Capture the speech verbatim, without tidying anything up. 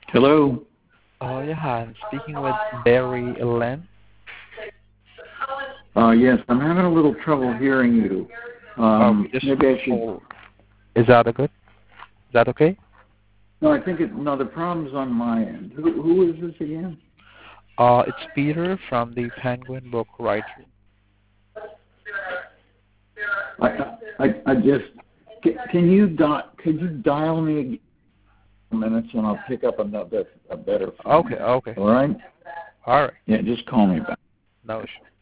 Hello. Oh, yeah, hi. I'm speaking with Barry Len. Uh, yes, I'm having a little trouble hearing you. Okay, Um, just maybe I should. hold. Is that a good? Is that okay? No, I think it. No, the problem's on my end. Who, who is this again? Uh, it's Peter from the Penguin Book Writer. I, I, I just. Can, can you di- Could you dial me again in minutes and I'll pick up another a better Okay, phone. okay. All right. All right. Yeah, just call me back. No issue.